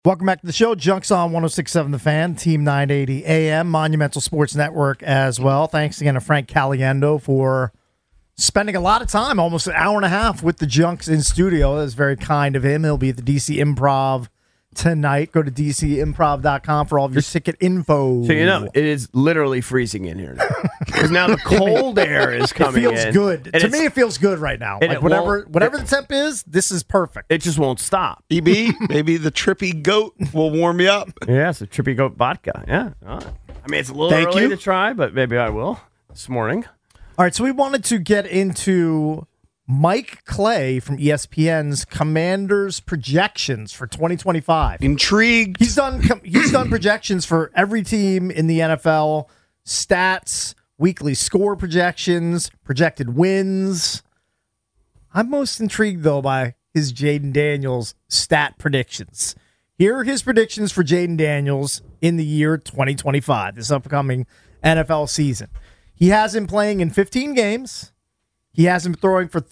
Welcome back to the show. Junks on 106.7 The Fan, Team 980 AM, Monumental Sports Network as well. Thanks again to Frank Caliendo for spending a lot of time, almost an hour and a half, with the Junks in studio. That was very kind of him. He'll be at the DC Improv tonight. Go to dcimprov.com for all of your ticket info. So, it is literally freezing in here now. Because now the cold air is coming in. It feels good. To me, it feels good right now. Like whatever the temp is, this is perfect. It just won't stop. EB, maybe the Trippy Goat will warm you up. Yeah, it's a Trippy Goat vodka. Yeah. All right. I mean, it's a little early to try, but maybe I will this morning. All right, so we wanted to get into Mike Clay from ESPN's Commanders projections for 2025. Intrigued. He's done projections for every team in the NFL, stats, weekly score projections, projected wins. I'm most intrigued, though, by his Jaden Daniels stat predictions. Here are his predictions for Jaden Daniels in the year 2025, this upcoming NFL season. He has him playing in 15 games. He has him throwing for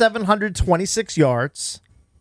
3,726 yards,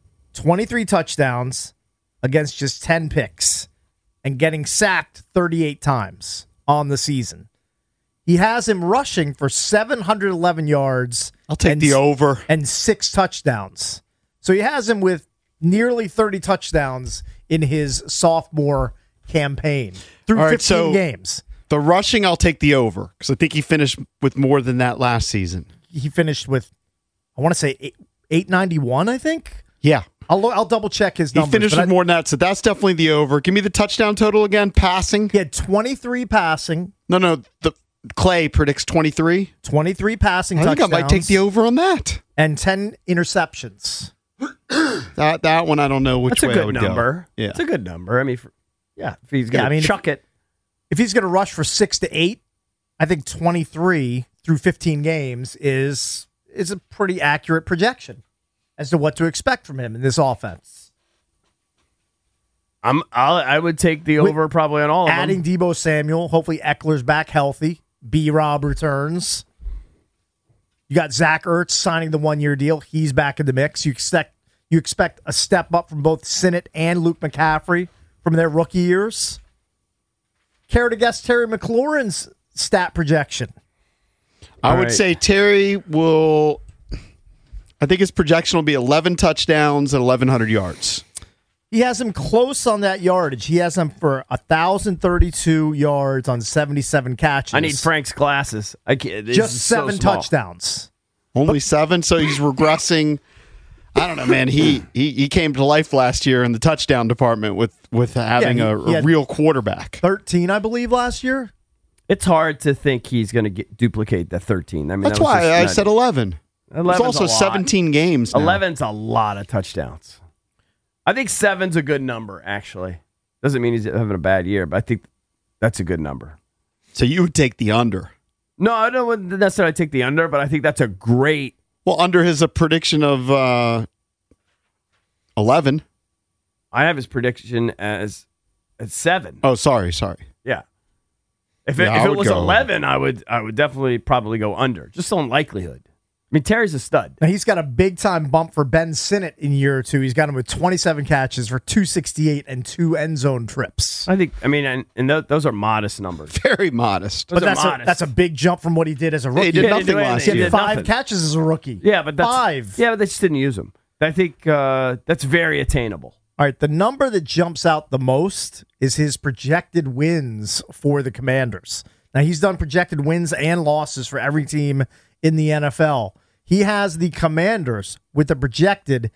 23 touchdowns against just 10 picks, and getting sacked 38 times on the season. He has him rushing for 711 yards. I'll take the over. And 6 touchdowns. So he has him with nearly 30 touchdowns in his sophomore campaign through 15 games. The rushing, I'll take the over because I think he finished with more than that last season. He finished with, I want to say, 891, I think? Yeah. I'll double-check his numbers. He finished with more than that, so that's definitely the over. Give me the touchdown total again, passing. He had 23 passing. No, the Clay predicts 23. 23 passing touchdowns. I think I might take the over on that. And 10 interceptions. that one, I don't know which way I would go. That's a good number. Yeah. It's a good number. I mean, if he's going to chuck it. If he's going to rush for 6 to 8, I think 23 through 15 games is a pretty accurate projection as to what to expect from him in this offense. I would take the over probably on all of them. Adding Deebo Samuel, hopefully Eckler's back healthy. B-Rob returns. You got Zach Ertz signing the 1-year deal. He's back in the mix. You expect a step up from both Sinnott and Luke McCaffrey from their rookie years. Care to guess Terry McLaurin's stat projection? I would say Terry will, I think his projection will be 11 touchdowns and 1,100 yards. He has him close on that yardage. He has him for 1,032 yards on 77 catches. I need Frank's glasses. Just 7 touchdowns. Only 7? So he's regressing. I don't know, man. He came to life last year in the touchdown department with having a real quarterback. 13, I believe, last year. It's hard to think he's going to duplicate the 13. I mean, that's why I said 11. 11's it's also 17 games now. 11's a lot of touchdowns. I think 7's a good number, actually. Doesn't mean he's having a bad year, but I think that's a good number. So you would take the under? No, I don't necessarily take the under, but I think that's a great... Well, under his prediction of 11. I have his prediction as 7. Oh, sorry. Yeah. If it was 11, I would definitely probably go under, just on likelihood. I mean, Terry's a stud. Now, he's got a big-time bump for Ben Sinnott in year 2. He's got him with 27 catches for 268 and 2 end-zone trips. Those are modest numbers. Very modest. But that's a big jump from what he did as a rookie. He did nothing last year. He had 5 catches as a rookie. Yeah, but 5. Yeah, but they just didn't use him. I think that's very attainable. All right, the number that jumps out the most is his projected wins for the Commanders. Now, he's done projected wins and losses for every team in the NFL. He has the Commanders with a projected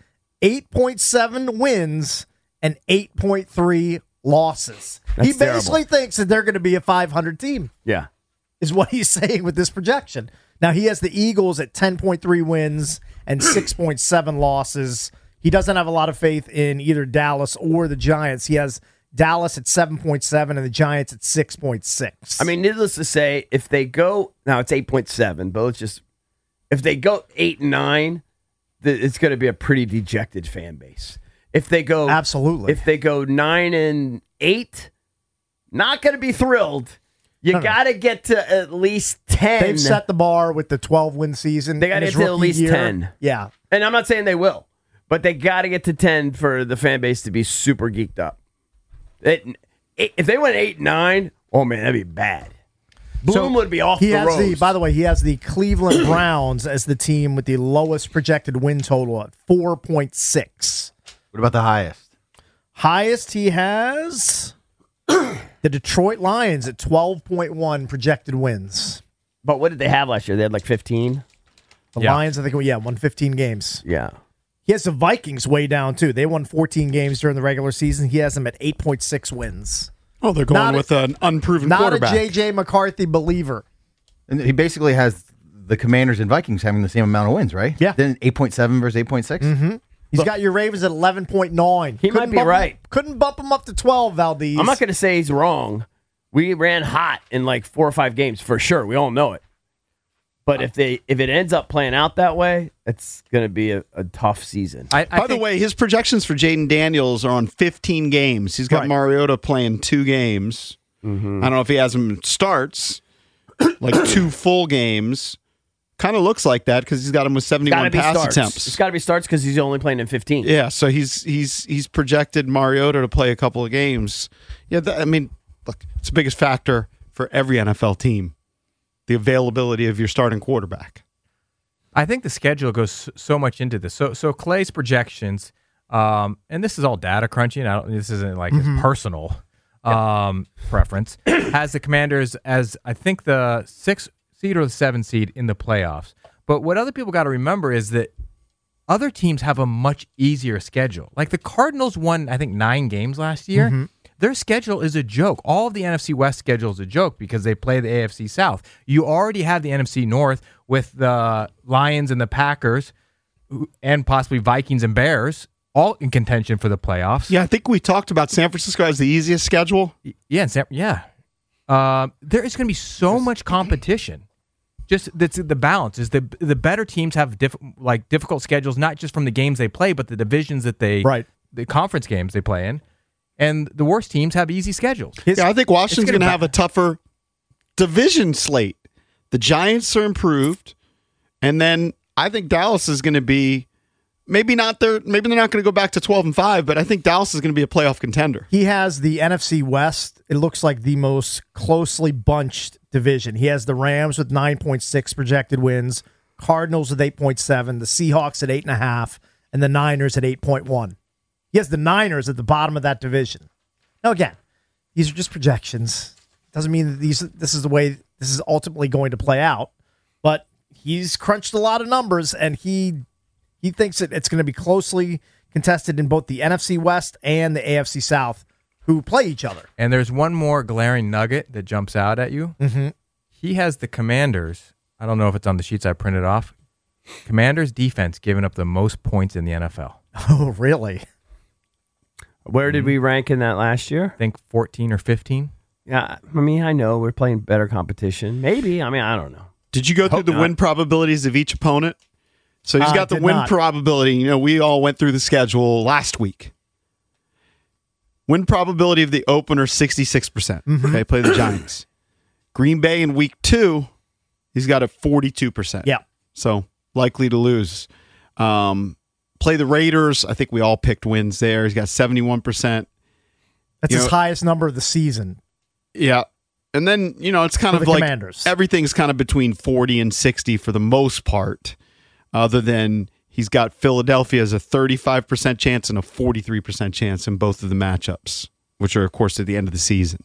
8.7 wins and 8.3 losses. He basically thinks that they're going to be a 500 team. Yeah. Is what he's saying with this projection. Now, he has the Eagles at 10.3 wins and 6.7 losses. He doesn't have a lot of faith in either Dallas or the Giants. He has Dallas at 7.7 and the Giants at 6.6. I mean, needless to say, if they go, now it's 8.7, but let's just, if they go 8 and 9, it's going to be a pretty dejected fan base. If they go, absolutely. If they go 9 and 8, not going to be thrilled. You got to get to at least 10. They've set the bar with the 12-win season. They got to get to at least 10. Yeah. And I'm not saying they will, but they got to get to 10 for the fan base to be super geeked up. If they went 8-9, oh man, that'd be bad. Bloom would be off the ropes. By the way, he has the Cleveland Browns as the team with the lowest projected win total at 4.6. What about the highest? Highest he has the Detroit Lions at 12.1 projected wins. But what did they have last year? They had like 15. The Lions, I think, won 15 games. Yeah. He has the Vikings way down, too. They won 14 games during the regular season. He has them at 8.6 wins. Oh, they're going with an unproven quarterback. Not a J.J. McCarthy believer. And he basically has the Commanders and Vikings having the same amount of wins, right? Yeah. Then 8.7 versus 8.6? Mm-hmm. He's got your Ravens at 11.9. He might be right. Couldn't bump him up to 12, Valdez. I'm not going to say he's wrong. We ran hot in like 4 or 5 games for sure. We all know it. But if it ends up playing out that way, it's going to be a tough season. By the way, his projections for Jaden Daniels are on 15 games. He's got Mariota playing 2 games. Mm-hmm. I don't know if he has him starts, like 2 full games. Kind of looks like that because he's got him with 71 pass attempts. It's got to be starts because he's only playing in 15. Yeah, so he's projected Mariota to play a couple of games. Yeah, look, it's the biggest factor for every NFL team. The availability of your starting quarterback. I think the schedule goes so much into this. So Clay's projections, and this is all data crunching. This isn't like his personal preference. Has the Commanders as I think the 6th seed or the 7th seed in the playoffs. But what other people got to remember is that other teams have a much easier schedule. Like the Cardinals won, I think, 9 games last year. Mm-hmm. Their schedule is a joke. All of the NFC West schedule is a joke because they play the AFC South. You already have the NFC North with the Lions and the Packers and possibly Vikings and Bears all in contention for the playoffs. Yeah, I think we talked about San Francisco as the easiest schedule. Yeah, there is going to be so much competition. Just the balance is the better teams have difficult schedules, not just from the games they play, but the divisions that the conference games they play in. And the worst teams have easy schedules. I think Washington's going to have a tougher division slate. The Giants are improved, and then I think Dallas is going to be maybe they're not going to go back to 12-5, but I think Dallas is going to be a playoff contender. He has the NFC West. It looks like the most closely bunched division. He has the Rams with 9.6 projected wins, Cardinals with 8.7, the Seahawks at 8.5, and the Niners at 8.1. He has the Niners at the bottom of that division. Now, again, these are just projections. Doesn't mean that this is the way this is ultimately going to play out. But he's crunched a lot of numbers, and he thinks that it's going to be closely contested in both the NFC West and the AFC South, who play each other. And there's one more glaring nugget that jumps out at you. Mm-hmm. He has the Commanders. I don't know if it's on the sheets I printed off. Commanders defense giving up the most points in the NFL. Oh, really? Where did we rank in that last year? I think 14 or 15. Yeah, I know we're playing better competition. Maybe. I don't know. Did you go through the win probabilities of each opponent? So he's got the win probability. We all went through the schedule last week. Win probability of the opener, 66%. Mm-hmm. Okay, play the Giants. Green Bay in week 2, he's got a 42%. Yeah. So likely to lose. Play the Raiders. I think we all picked wins there. He's got 71%. That's his highest number of the season. Yeah. And then, it's kind of like Commanders. Everything's kind of between 40 and 60 for the most part, other than he's got Philadelphia as a 35% chance and a 43% chance in both of the matchups, which are, of course, at the end of the season.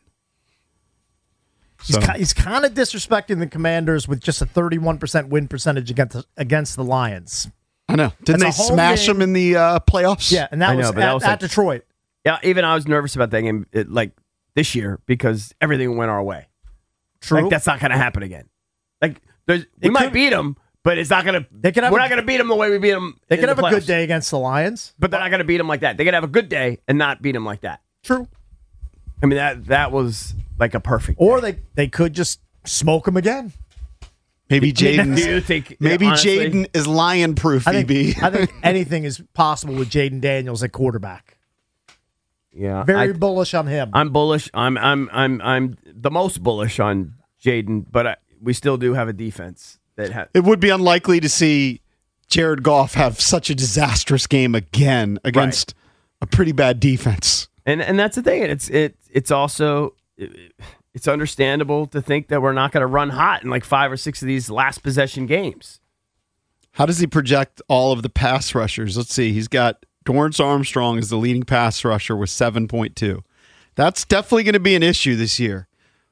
He's kind of disrespecting the Commanders with just a 31% win percentage against the Lions. I know. Didn't they smash them in the playoffs? Yeah, and that was at Detroit. Yeah, even I was nervous about that game this year because everything went our way. True. That's not going to happen again. We might beat them, but it's not going to. We're not going to beat them the way we beat them. They can have a good day against the Lions, but they're not going to beat them like that. They can have a good day and not beat them like that. True. That was like a perfect. Or they could just smoke them again. Maybe Jaden is lion proof. I think anything is possible with Jaden Daniels at quarterback. Yeah, very bullish on him. I'm bullish. I'm the most bullish on Jaden, but we still do have a defense that It would be unlikely to see Jared Goff have such a disastrous game again against a pretty bad defense. And that's the thing. It's also it's understandable to think that we're not going to run hot in like 5 or 6 of these last possession games. How does he project all of the pass rushers? Let's see. He's got Dorrance Armstrong as the leading pass rusher with 7.2. That's definitely going to be an issue this year.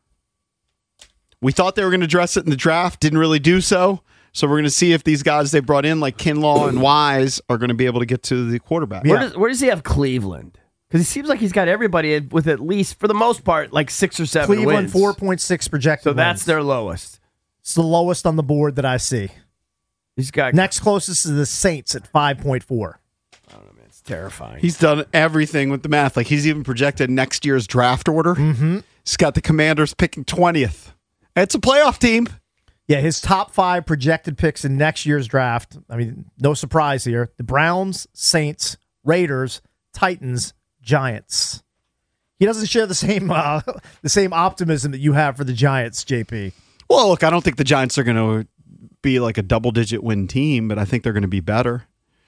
We thought they were going to address it in the draft, didn't really do so. So we're going to see if these guys they brought in, like Kinlaw and Wise, are going to be able to get to the quarterback. Yeah. Where does he have Cleveland? Because he seems like he's got everybody with at least, for the most part, like 6 or 7 Cleveland, wins. 4.6 projected So that's wins. their lowest. It's the lowest on the board that I see. He's got Next closest is the Saints at 5.4. It's terrifying. He's done everything with the math. Like he's even projected next year's draft order. Mm-hmm. He's got the Commanders picking 20th. It's a playoff team. Yeah, his top 5 projected picks in next year's draft. I mean, no surprise here. The Browns, Saints, Raiders, Titans, Giants. He doesn't share the same optimism that you have for the Giants, JP. Well, look, I don't think the Giants are going to be like a double-digit win team, but I think they're going to be better.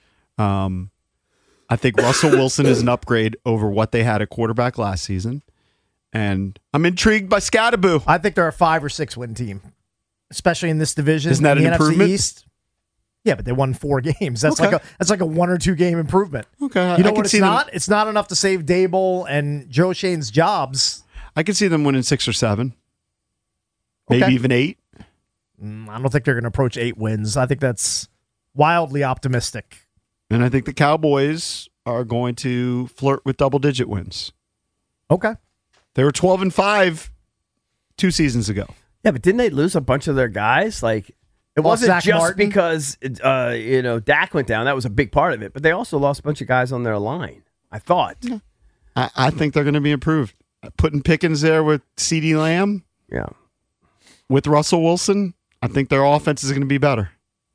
I think Russell Wilson is an upgrade over what they had at quarterback last season, and I'm intrigued by Scattaboo. I think they're a 5 or 6 win team, especially in this division. Isn't that in an the improvement? NFC East. Yeah, but they won 4 games. That's Okay. like a 1 or 2 game improvement. Okay, You know I what can it's see not? It's not enough to save Dable and Joe Shane's jobs. I can see them winning 6 or 7, maybe Okay. even 8. I don't think they're going to approach 8 wins. I think that's wildly optimistic. And I think the Cowboys are going to flirt with double-digit wins. Okay. They were 12-5 2 seasons ago. Yeah, but didn't they lose a bunch of their guys? Like it Lost wasn't Zach just Martin. because Dak went down. That was a big part of it. But they also lost a bunch of guys on their line. I thought. I think they're going to be improved. Putting Pickens there with CeeDee Lamb, Yeah. with Russell Wilson, I think their offense is going to be better.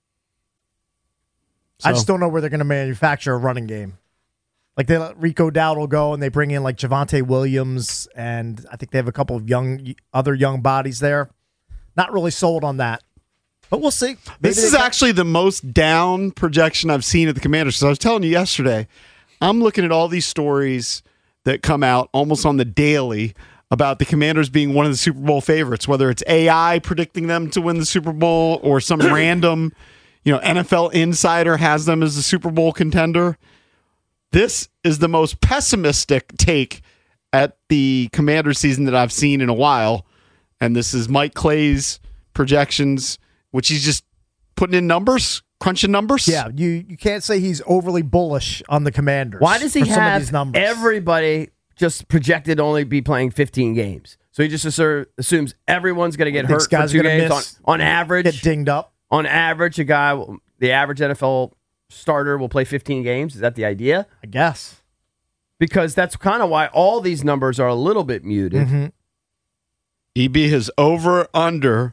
I just don't know where they're going to manufacture a running game. Like they let Rico Dowdle go and they bring in like Javonte Williams, and I think they have a couple of other young bodies there. Not really sold on that, but we'll see. This is actually the most down projection I've seen at the Commanders. Because I was telling you yesterday, I'm looking at all these stories that come out almost on the daily about the Commanders being one of the Super Bowl favorites, whether it's AI predicting them to win the Super Bowl or some random, NFL insider has them as a Super Bowl contender. This is the most pessimistic take at the Commanders season that I've seen in a while. And this is Mike Clay's projections, which he's just putting in numbers, crunching numbers. Yeah, you can't say he's overly bullish on the Commanders. Why does he for some of have these numbers. everybody just projected to only be playing 15 games? So he just assumes everyone's going to get Thinks hurt for guys 2 are gonna games miss, on average. get dinged up? On average, the average NFL starter will play 15 games. Is that the idea? I guess. Because that's kind of why all these numbers are a little bit muted. Mm-hmm. EB has over-under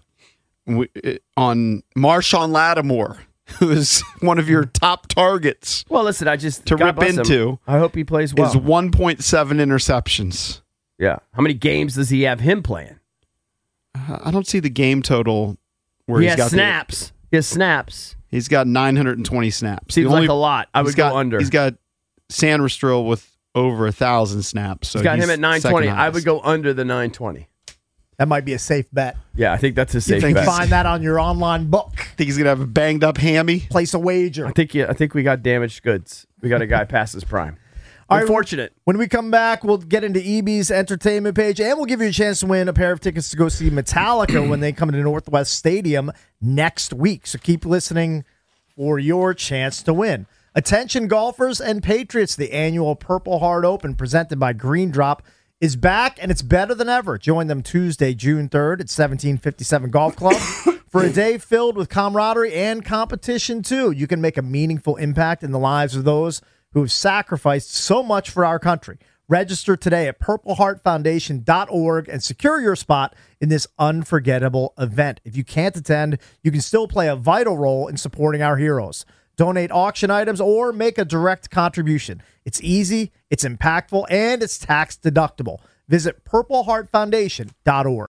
on Marshawn Lattimore, who is one of your top targets, Well, listen, I just To God rip bless him. into I hope he plays well. is 1.7 interceptions. Yeah. How many games does he have him playing? I don't see the game total where He he's has got snaps. He has snaps. He's got 920 snaps. Seems The only- like a lot. I he's would got- go under. He's got Sandrill with over 1,000 snaps. So He's got him at 920. second I highest. would go under the 920. That might be a safe bet. Yeah, I think that's a safe think bet. Find that on your online book. Think he's going to have a banged up hammy? Place a wager. I think we got damaged goods. We got a guy past his prime. All right, Unfortunate. When we come back, we'll get into EB's entertainment page, and we'll give you a chance to win a pair of tickets to go see Metallica when they come to Northwest Stadium next week. So keep listening for your chance to win. Attention golfers and Patriots, the annual Purple Heart Open presented by Green Drop is back, and it's better than ever. Join them Tuesday, June 3rd at 1757 Golf Club for a day filled with camaraderie and competition, too. You can make a meaningful impact in the lives of those who have sacrificed so much for our country. Register today at purpleheartfoundation.org and secure your spot in this unforgettable event. If you can't attend, you can still play a vital role in supporting our heroes. Donate auction items or make a direct contribution. It's easy, it's impactful, and it's tax deductible. Visit purpleheartfoundation.org.